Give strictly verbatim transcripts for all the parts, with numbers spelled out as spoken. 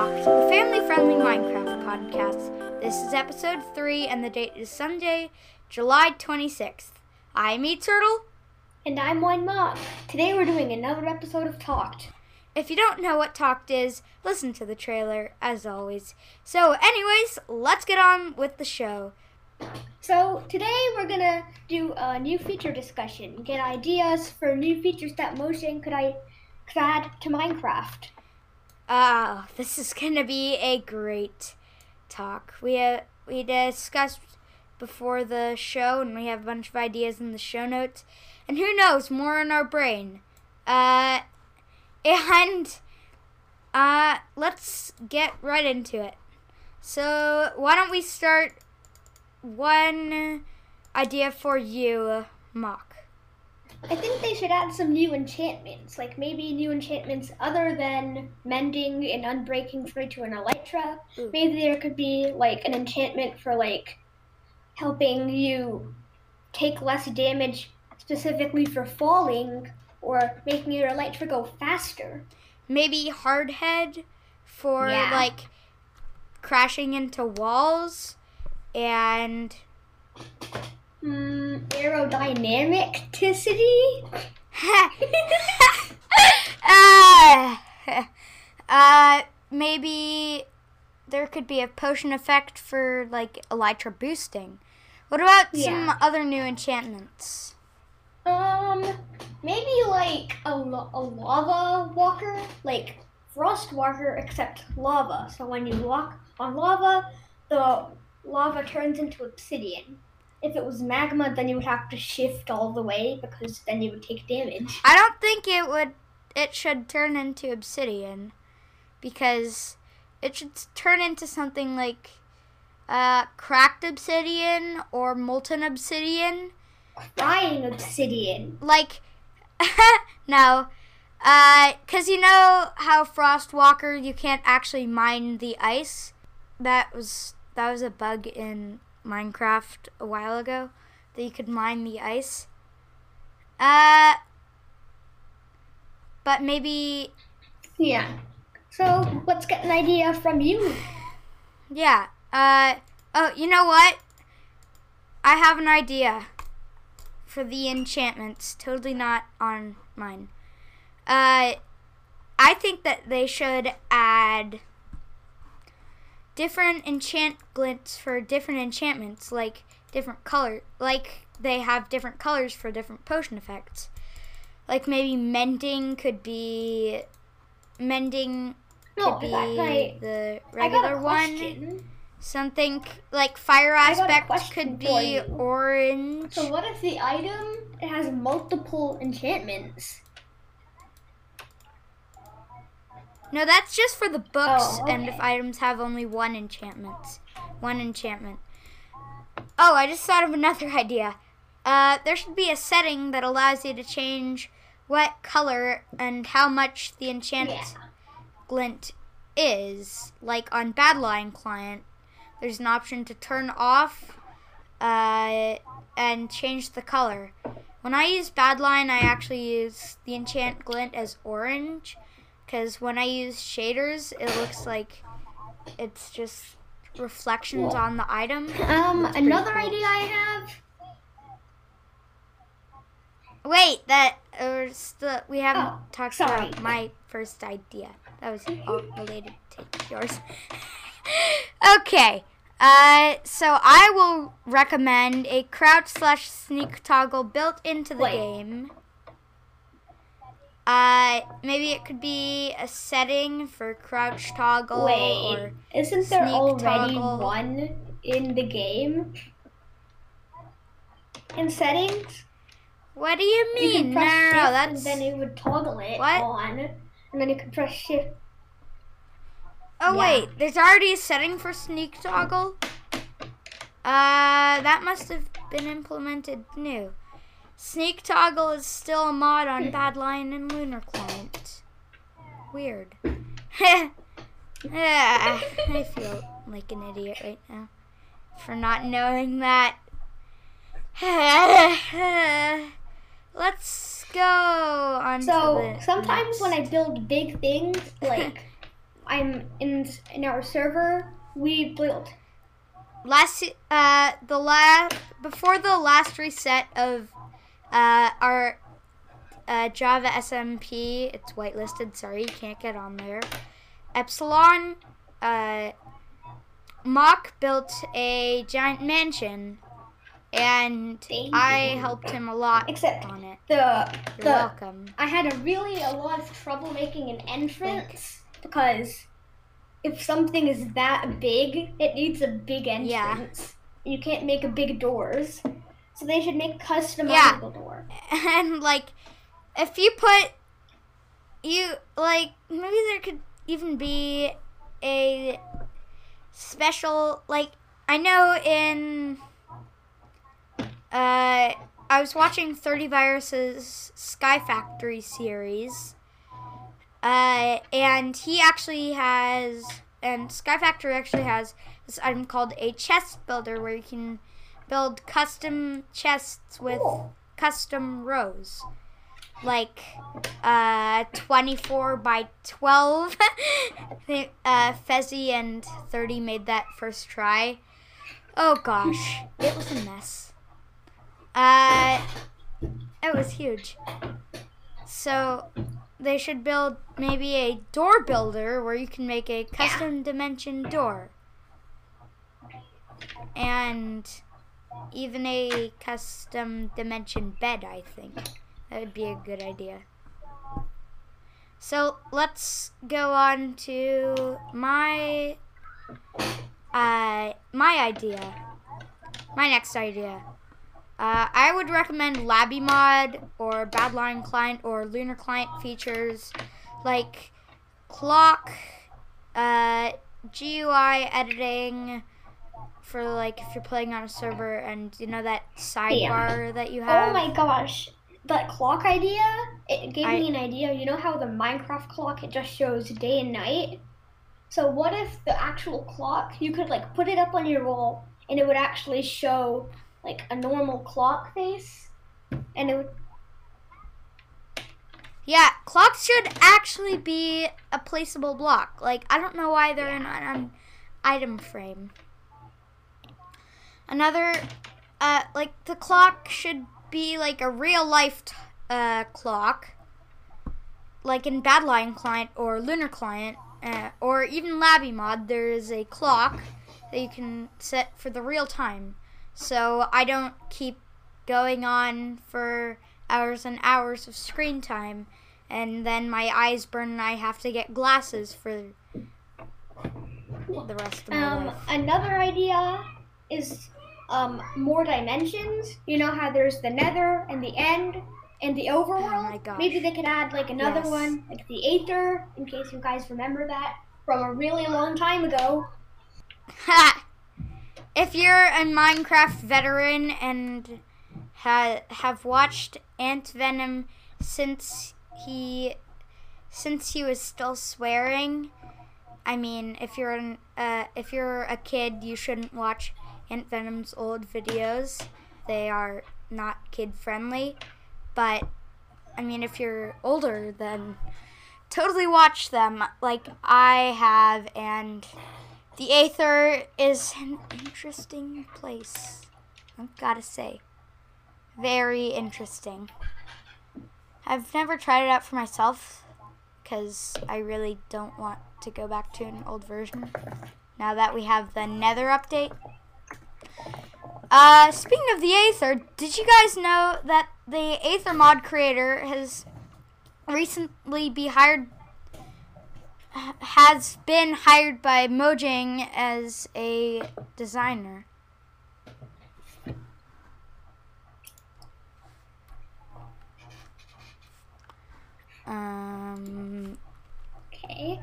Talked, the family-friendly Minecraft podcast. This is episode three, and the date is Sunday, July twenty-sixth. I'm eTurtle. And I'm Wine Mom. Today we're doing another episode of Talked. If you don't know what Talked is, listen to the trailer, as always. So anyways, let's get on with the show. So today we're going to do a new feature discussion, get ideas for new features that Mojang could, I, could add to Minecraft. Ah, uh, this is going to be a great talk. We uh, we discussed before the show, and we have a bunch of ideas in the show notes. And who knows, more in our brain. Uh, and uh, let's get right into it. So why don't we start one idea for you, Mock? I think they should add some new enchantments, like maybe new enchantments other than mending and unbreaking free to an elytra. Ooh. Maybe there could be like an enchantment for like helping you take less damage specifically for falling or making your elytra go faster. Maybe Hardhead for yeah. like crashing into walls and Mm, aerodynamicity? uh, uh, maybe there could be a potion effect for, like, elytra boosting. What about yeah. some other new enchantments? Um, maybe, like, a, a lava walker? Like, frost walker, except lava. So when you walk on lava, the lava turns into obsidian. If it was magma, then you would have to shift all the way because then you would take damage. I don't think it would. It should turn into obsidian because it should turn into something like uh, cracked obsidian or molten obsidian. Crying obsidian. Like, no. Because uh, you know how Frostwalker, you can't actually mine the ice? That was that was a bug in Minecraft a while ago that you could mine the ice. Uh, but maybe. Yeah. So let's get an idea from you. Yeah. Uh. Oh, you know what? I have an idea for the enchantments. Totally not on mine. Uh, I think that they should add different enchant glints for different enchantments, like different color, like they have different colors for different potion effects. Like maybe mending could be mending no, could be I, the regular one. Something like fire aspect could be orange. So what if the item it has multiple enchantments? No, that's just for the books, oh, okay. and if items have only one enchantment. One enchantment. Oh, I just thought of another idea. Uh, there should be a setting that allows you to change what color and how much the enchant yeah. glint is. Like on Badlion Client, there's an option to turn off uh, and change the color. When I use Badlion, I actually use the enchant glint as orange. Because when I use shaders, it looks like it's just reflections Whoa. on the item. Um, another cool. idea I have. Wait, that uh, still, we haven't oh, talked sorry. about my first idea. That was all related to yours. Okay, uh, so I will recommend a crouch slash sneak toggle built into the Wait. game. Uh, maybe it could be a setting for crouch toggle Wait, or isn't there already toggle. one in the game? In settings? What do you mean? You can press no, shift no, that's... and then you would toggle it what? on, and then you could press shift. Oh, yeah. wait, there's already a setting for sneak toggle? Uh, that must have been implemented new. Sneak toggle is still a mod on Badlion and Lunar Client. Weird. Yeah, I feel like an idiot right now for not knowing that. Let's go on So to the sometimes next. when I build big things, like I'm in in our server. We built last uh the last before the last reset of uh our uh, Java S M P. It's whitelisted. Sorry, you can't get on there. Epsilon. Uh, Mock built a giant mansion, and Thank I you. helped him a lot Except on it. the You're the, welcome. I had a really a lot of trouble making an entrance because if something is that big, it needs a big entrance. Yeah. You can't make a big doors, so they should make customizable Yeah. door. And like, if you put you like maybe there could even be a special, like, I know in uh I was watching thirty Virus's Sky Factory series, uh and he actually has and Sky Factory actually has this item called a chest builder where you can build custom chests with Cool. custom rows. Like uh, twenty-four by twelve. uh, Fezzy and thirty made that first try. Oh gosh, it was a mess. Uh, it was huge. So they should build maybe a door builder where you can make a custom dimension door. And even a custom dimension bed, I think. That would be a good idea. So let's go on to my uh, my idea. My next idea. Uh, I would recommend LabbyMod or Badlion Client or Lunar Client features like clock, uh, G U I editing for like if you're playing on a server, and you know that sidebar Yeah. that you have. Oh my gosh. That clock idea, it gave I- me an idea. You know how the Minecraft clock, it just shows day and night? So what if the actual clock, you could like put it up on your wall and it would actually show like a normal clock face? And it would... Yeah, clocks should actually be a placeable block. Like, I don't know why they're in Yeah. an item frame. Another, uh, like, the clock should be like a real life t- uh, clock, like in Badlion Client or Lunar Client, uh, or even LabbyMod. There is a clock that you can set for the real time, so I don't keep going on for hours and hours of screen time, and then my eyes burn and I have to get glasses for the rest of my Um, life. another idea is um, more dimensions. You know how there's the nether and the end and the overworld? Oh my gosh. Maybe they could add like another Yes. one, like the Aether, in case you guys remember that from a really long time ago. Ha! If you're a Minecraft veteran and ha- have watched Ant Venom since he since he was still swearing, I mean, if you're an uh, if you're a kid, you shouldn't watch Ant Venom's old videos. They are not kid friendly. But I mean, if you're older, then totally watch them, like I have, and the Aether is an interesting place, I've gotta say. Very interesting. I've never tried it out for myself, because I really don't want to go back to an old version, now that we have the Nether update. Uh, speaking of the Aether, did you guys know that the Aether mod creator has recently be hired has been hired by Mojang as a designer? Um, Okay.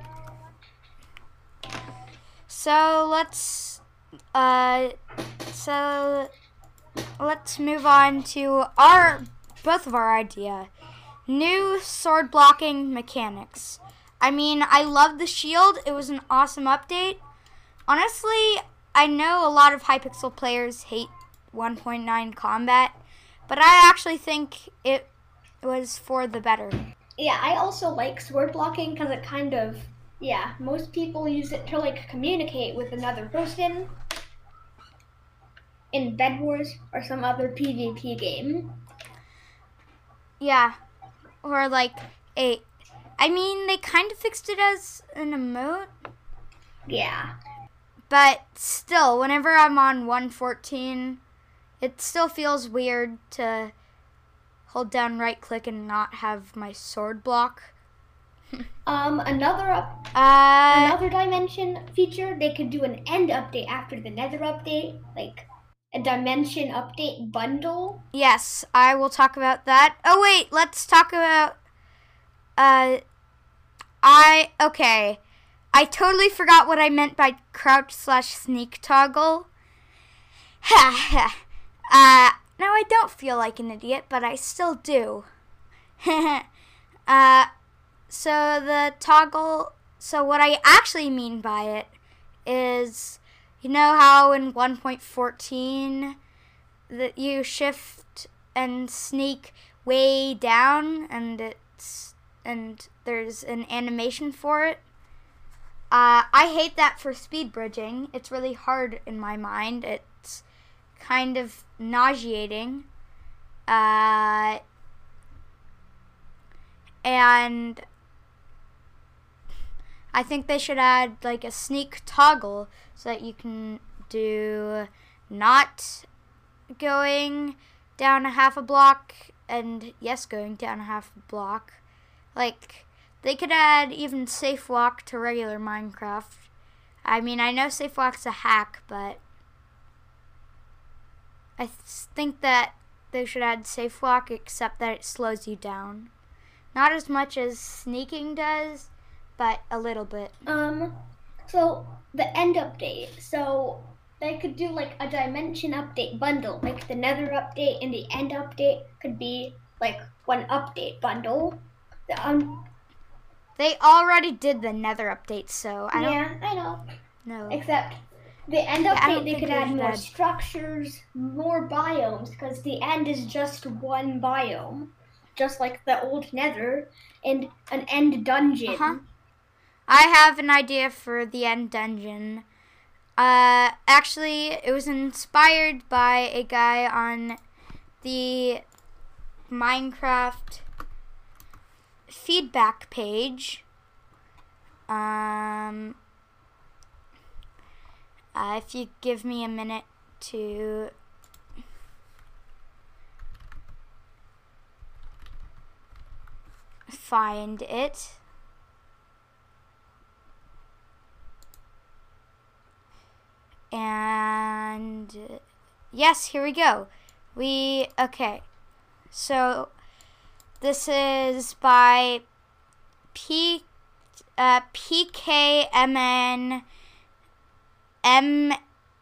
so let's uh, so let's move on to our both of our idea. New sword blocking mechanics. I mean, I love the shield. It was an awesome update. Honestly, I know a lot of Hypixel players hate one point nine combat, but I actually think it was for the better. Yeah, I also like sword blocking because it kind of Yeah, most people use it to like communicate with another person in Bed Wars or some other PvP game. Yeah, or like a. I mean, they kind of fixed it as an emote. Yeah. But still, whenever I'm on one fourteen, it still feels weird to hold down right click and not have my sword block. um, another up, uh, another dimension feature, they could do an end update after the Nether update, like a dimension update bundle. Yes, I will talk about that. Oh wait, let's talk about. Uh, I okay. I totally forgot what I meant by crouch slash sneak toggle. Ha ha. Uh, now I don't feel like an idiot, but I still do. uh, so the toggle, so what I actually mean by it is, you know how in one point fourteen that you shift and sneak way down and it's, and there's an animation for it? Uh, I hate that for speed bridging. It's really hard in my mind. It's kind of nauseating. Uh, and I think they should add like a sneak toggle so that you can do not going down a half a block and yes, going down a half a block. Like, they could add even safe walk to regular Minecraft. I mean, I know safe walk's a hack, but I th- think that they should add safe walk, except that it slows you down. Not as much as sneaking does, but a little bit. Um, so the end update. So they could do like a dimension update bundle, like the Nether update and the end update could be like one update bundle. The, um, They already did the Nether update, so I yeah, don't I know. know. Except the end Yeah, I update, don't they think could they add should more add- structures, more biomes, because the end is just one biome, just like the old Nether, and an end dungeon. Uh-huh. I have an idea for the end dungeon. Uh, actually, it was inspired by a guy on the Minecraft feedback page. Um, uh, if you give me a minute to find it. And yes, here we go. We, okay. So this is by P, uh, P K M N M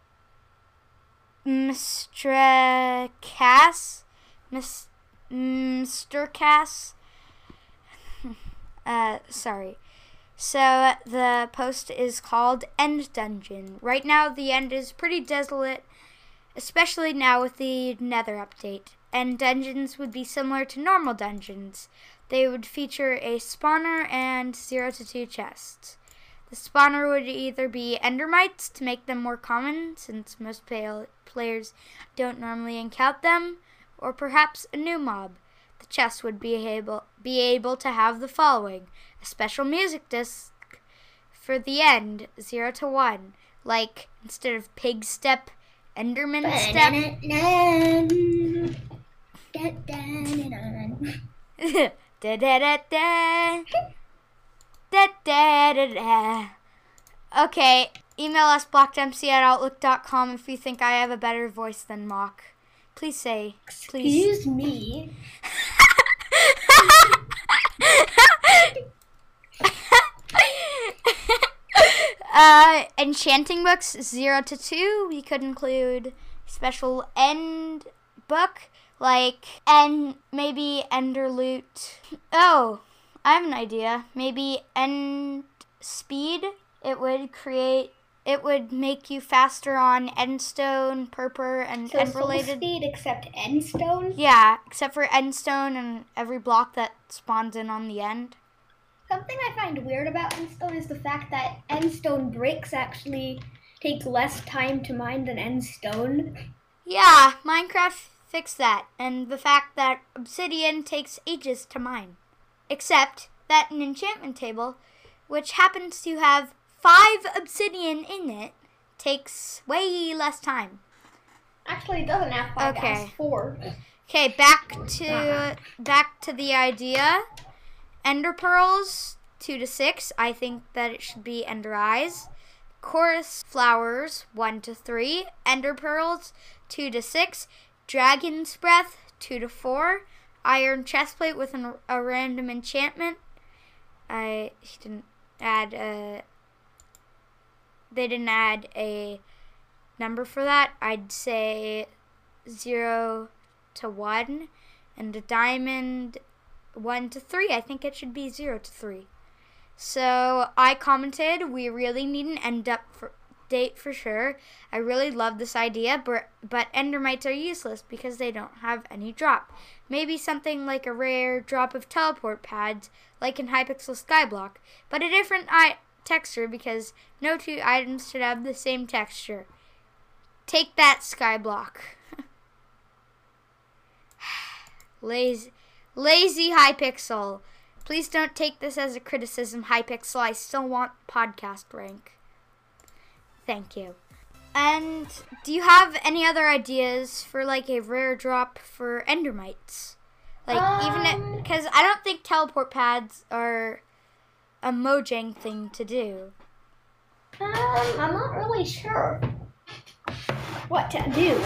Mister Cass, Mister Cass. Uh, sorry. So the post is called End Dungeon. Right now the end is pretty desolate, especially now with the Nether update. End dungeons would be similar to normal dungeons. They would feature a spawner and zero to two chests. The spawner would either be endermites to make them more common, since most players don't normally encounter them, or perhaps a new mob. The chest would be able, be able to have the following: a special music disc for the end, zero to one. Like, instead of pig step, Enderman step. da da da da. Da da da da. Okay, email us blockdempsey at outlook dot com if you think I have a better voice than Mock. Please say, please. Excuse me. uh, enchanting books, zero to two. We could include special end book, like, and maybe ender loot. Oh, I have an idea. Maybe end speed. It would create, it would make you faster on endstone, purpur, and So end soul related. speed except endstone? Yeah, except for endstone and every block that spawns in on the end. Something I find weird about Endstone is the fact that Endstone bricks actually take less time to mine than Endstone. Yeah, Minecraft fixed that, and the fact that obsidian takes ages to mine. Except that an enchantment table, which happens to have five obsidian in it, takes way less time. Actually, it doesn't have five, Okay. it has four. Okay, back to back to the idea. Ender pearls, two to six. I think that it should be ender eyes. Chorus flowers, one to three. Ender pearls, two to six. Dragon's breath, two to four. Iron chestplate with an, a random enchantment. I he didn't add a. They didn't add a number for that. I'd say zero to one, and a diamond one to three. I think it should be zero to three. So I commented, we really need an end up for date for sure. I really love this idea, but but endermites are useless because they don't have any drop. Maybe something like a rare drop of teleport pads, like in Hypixel Skyblock, but a different I- texture because no two items should have the same texture. Take that, Skyblock. Lazy, lazy Hypixel. Please don't take this as a criticism, Hypixel. I still want podcast rank. Thank you. And do you have any other ideas for like a rare drop for endermites? Like um, even because I don't think teleport pads are a Mojang thing to do. Um, I'm not really sure what to do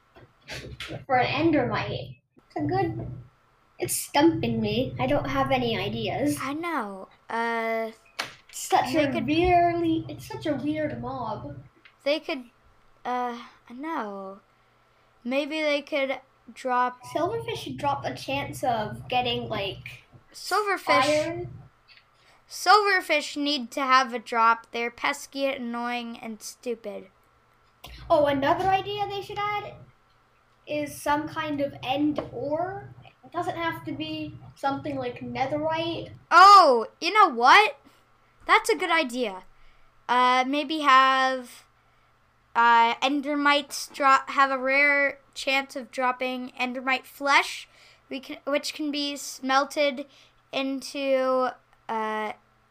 for an endermite. It's a good. It's stumping me. I don't have any ideas. I know. Uh, it's such a could, really. It's such a weird mob. They could. Uh, I know. Maybe they could drop. Silverfish should drop a chance of getting like. Silverfish. Iron. Silverfish need to have a drop. They're pesky, annoying, and stupid. Oh, another idea they should add is some kind of end ore. It doesn't have to be something like netherite. Oh, you know what? That's a good idea. Uh, maybe have uh, endermites drop have a rare chance of dropping endermite flesh, we can, which can be smelted into uh,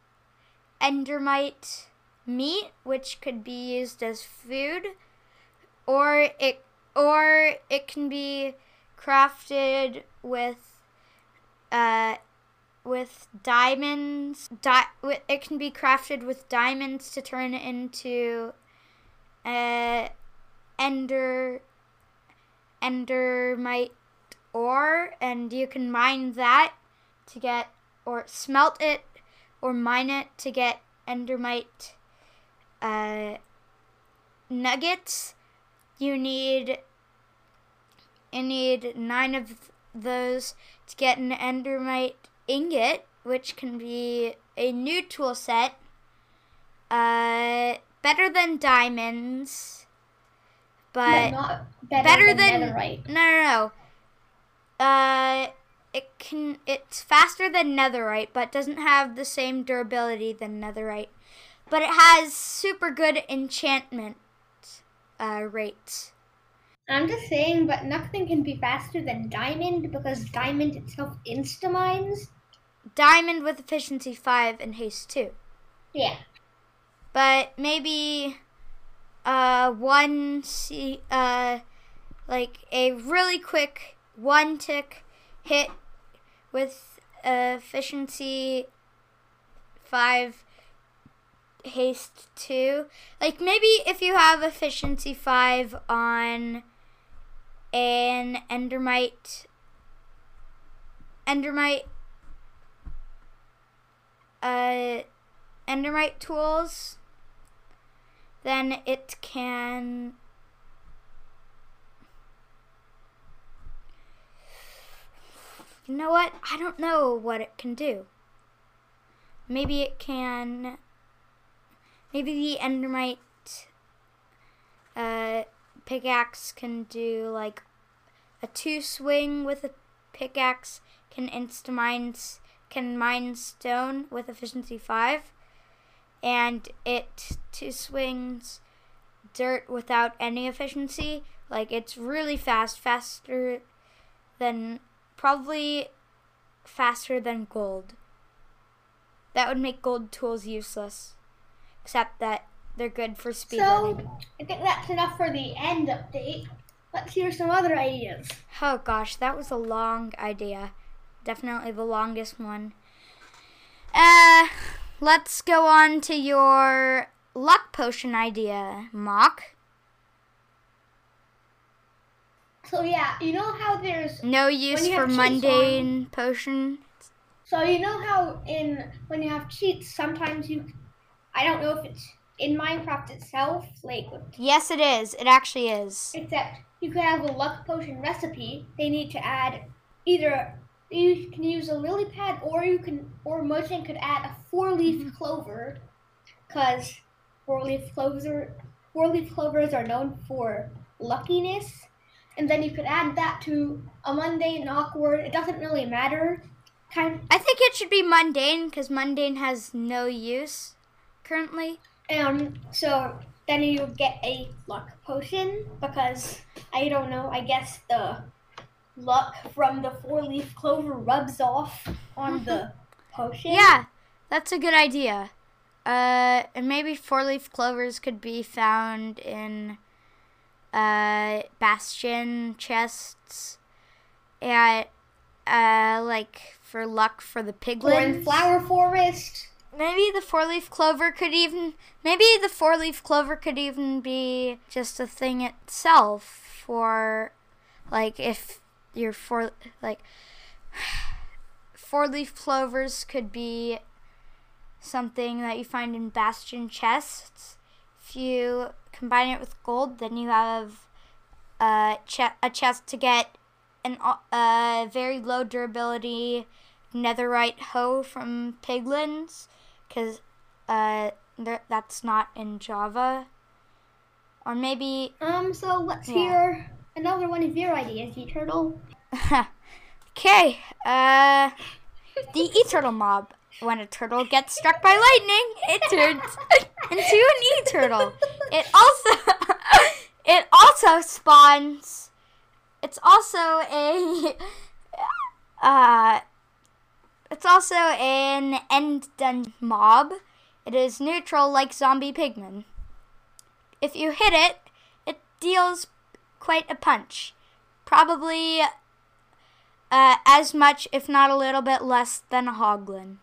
endermite meat, which could be used as food, or it or it can be crafted with uh with diamonds. Di- it can be crafted with diamonds to turn into uh ender endermite ore, and you can mine that to get or smelt it or mine it to get endermite uh nuggets. You need You need nine of those to get an endermite ingot, which can be a new tool set. Uh, better than diamonds, but, but not better, better than, than netherite. No, no, no. Uh, it can. It's faster than netherite, but doesn't have the same durability than netherite. But it has super good enchantment uh, rates. I'm just saying, but nothing can be faster than diamond because diamond itself insta-mines. Diamond with efficiency five and haste two. Yeah. But maybe uh, one, C, uh, like a really quick one tick hit with uh, efficiency five, haste two. Like maybe if you have efficiency five on an endermite endermite uh endermite tools, then it can you know what? I don't know what it can do. Maybe it can maybe the endermite uh pickaxe can do like a two swing with a pickaxe, can insta-mine can mine stone with efficiency five, and it two swings dirt without any efficiency. Like, it's really fast, faster than, probably faster than gold. That would make gold tools useless, except that they're good for speedrunning. So, I think that's enough for the end update. Let's hear some other ideas. Oh gosh, that was a long idea. Definitely the longest one. Uh, let's go on to your luck potion idea, Mock. So yeah, you know how there's no use for mundane on, potion. So you know how in when you have cheats, sometimes you, I don't know if it's in Minecraft itself, like. Yes, it is. It actually is. Except you could have a luck potion recipe. They need to add either you can use a lily pad, or you can, or Mojang could add a four-leaf mm-hmm. clover, because four-leaf clovers, four-leaf clovers are known for luckiness. And then you could add that to a mundane, awkward. It doesn't really matter. Kind of, I think it should be mundane because mundane has no use currently. Um. So then you get a luck potion because I don't know. I guess the luck from the four-leaf clover rubs off on the potion. Yeah, that's a good idea. Uh, and maybe four-leaf clovers could be found in Uh, bastion chests, and uh, like for luck for the piglins. Or in flower forest. Maybe the four-leaf clover could even. Maybe the four-leaf clover could even be just a thing itself for, like, if you're four like four-leaf clovers could be something that you find in bastion chests. If you combine it with gold, then you have uh, ch- a chest to get an uh, very low durability netherite hoe from piglins, because uh, that's not in Java. Or maybe... Um, so let's yeah. hear another one of your ideas, E-Turtle. Okay, uh, the E-Turtle mob. When a turtle gets struck by lightning, it turns into an E-Turtle. It also it also spawns. It's also a uh it's also an end dungeon mob. It is neutral like zombie pigmen. If you hit it, it deals quite a punch. Probably uh, as much, if not a little bit less, than a hoglin.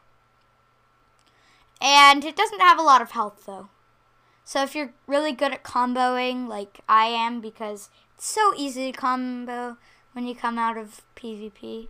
And it doesn't have a lot of health, though. So if you're really good at comboing, like I am, because it's so easy to combo when you come out of PvP.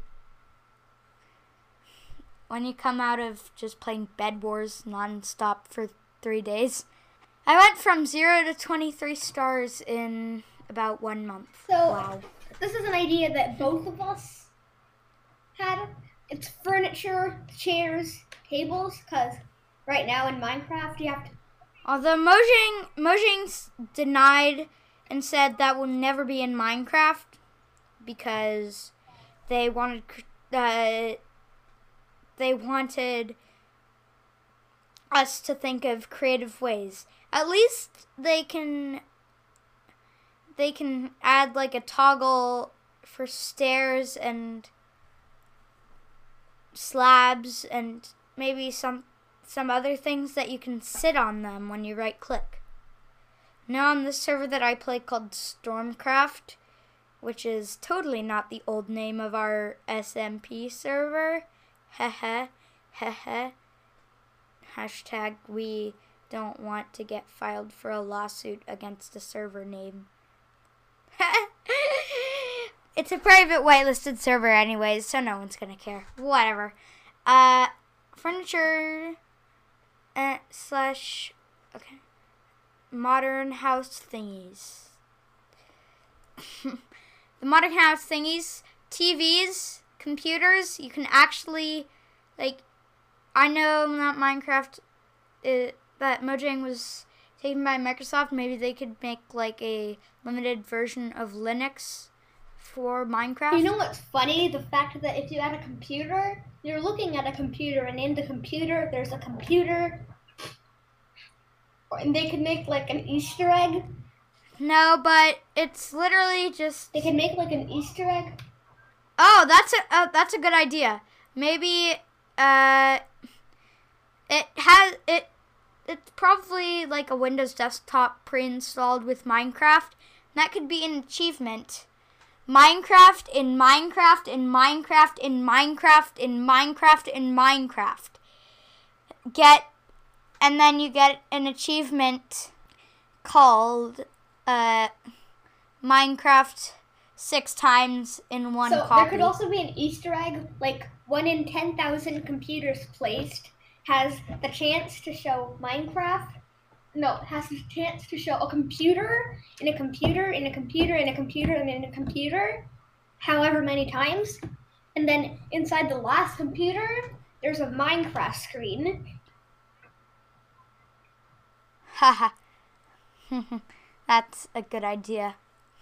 When you come out of just playing Bed Wars non-stop for three days. I went from zero to twenty-three stars in about one month. So, wow. This is an idea that both of us had. It's furniture, chairs, tables, because... right now in Minecraft, you have to... Although Mojang, Mojang's denied and said that will never be in Minecraft because they wanted uh, they wanted us to think of creative ways. At least they can they can add like a toggle for stairs and slabs and maybe some some other things that you can sit on them when you right click. Now on this server that I play called Stormcraft, which is totally not the old name of our S M P server. Heh heh. Hashtag we don't want to get filed for a lawsuit against a server name. It's a private whitelisted server anyways, so no one's gonna care. Whatever. Uh, furniture uh, slash, okay, modern house thingies. The modern house thingies, T Vs, computers, you can actually, like, I know that Minecraft, it, that Mojang was taken by Microsoft. Maybe they could make, like, a limited version of Linux for Minecraft. You know what's funny? The fact that if you had a computer, you're looking at a computer, and in the computer, there's a computer, and they could make like an Easter egg. No, but it's literally just. They could make like an Easter egg. Oh, that's a uh, that's a good idea. Maybe uh, it has it. It's probably like a Windows desktop pre-installed with Minecraft. That could be an achievement. Minecraft in Minecraft in Minecraft in Minecraft in Minecraft in Minecraft. Get, and then you get an achievement called uh, Minecraft six times in one so copy. There could also be an Easter egg, like one in ten thousand computers placed has the chance to show Minecraft. No, has the chance to show a computer, in a computer, in a computer, in a computer, and in a computer, however many times. And then inside the last computer, there's a Minecraft screen. Haha. That's a good idea.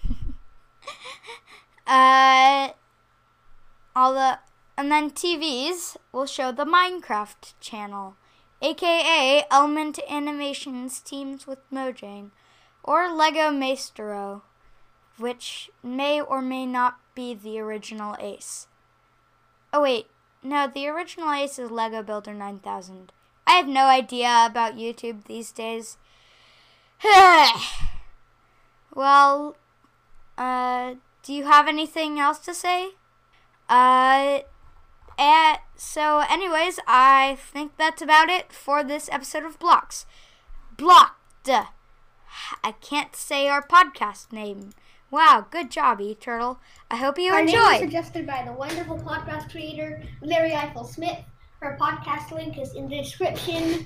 uh, all the and then T Vs will show the Minecraft channel, aka Element Animations teams with Mojang, or Lego Maestro, which may or may not be the original Ace. Oh wait, no, the original Ace is Lego Builder nine thousand. I have no idea about YouTube these days. Well, uh, do you have anything else to say? Uh, and so anyways, I think that's about it for this episode of Blocks. Blocked. I can't say our podcast name. Wow, good job, E-Turtle. I hope you our enjoyed. Our name was suggested by the wonderful podcast creator, Larry Eiffel Smith. Her podcast link is in the description.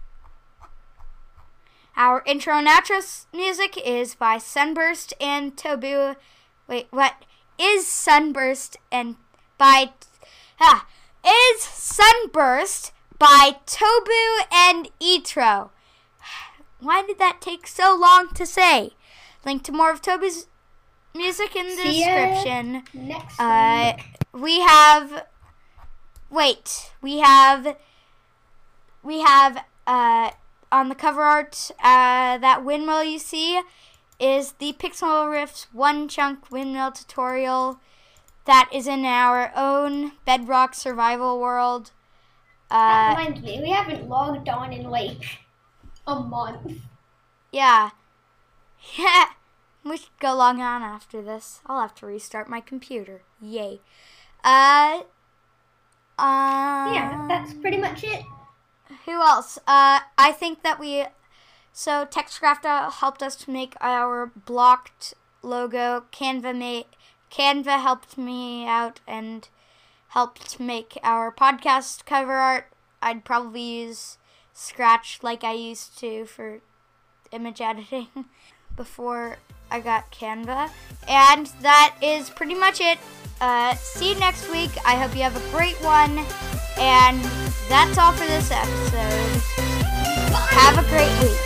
Our intro and outro music is by Sunburst and Tobu. Wait, what? Is Sunburst and by... Ah, is Sunburst by Tobu and Etro. Why did that take so long to say? Link to more of Tobu's music in the See description. Next uh, week. We have... Wait, we have... We have... Uh, on the cover art, uh, that windmill you see is the Pixel Riffs One Chunk Windmill tutorial that is in our own Bedrock survival world. Uh, that reminds me, we haven't logged on in like a month. Yeah. Yeah. We should go log on after this. I'll have to restart my computer. Yay. Uh. Um, yeah, that's pretty much it. Who else? Uh, I think that we, so Textcraft helped us to make our blocked logo. Canva made, Canva helped me out and helped make our podcast cover art. I'd probably use Scratch like I used to for image editing before I got Canva. And that is pretty much it. Uh, see you next week. I hope you have a great one. And that's all for this episode. Have a great week.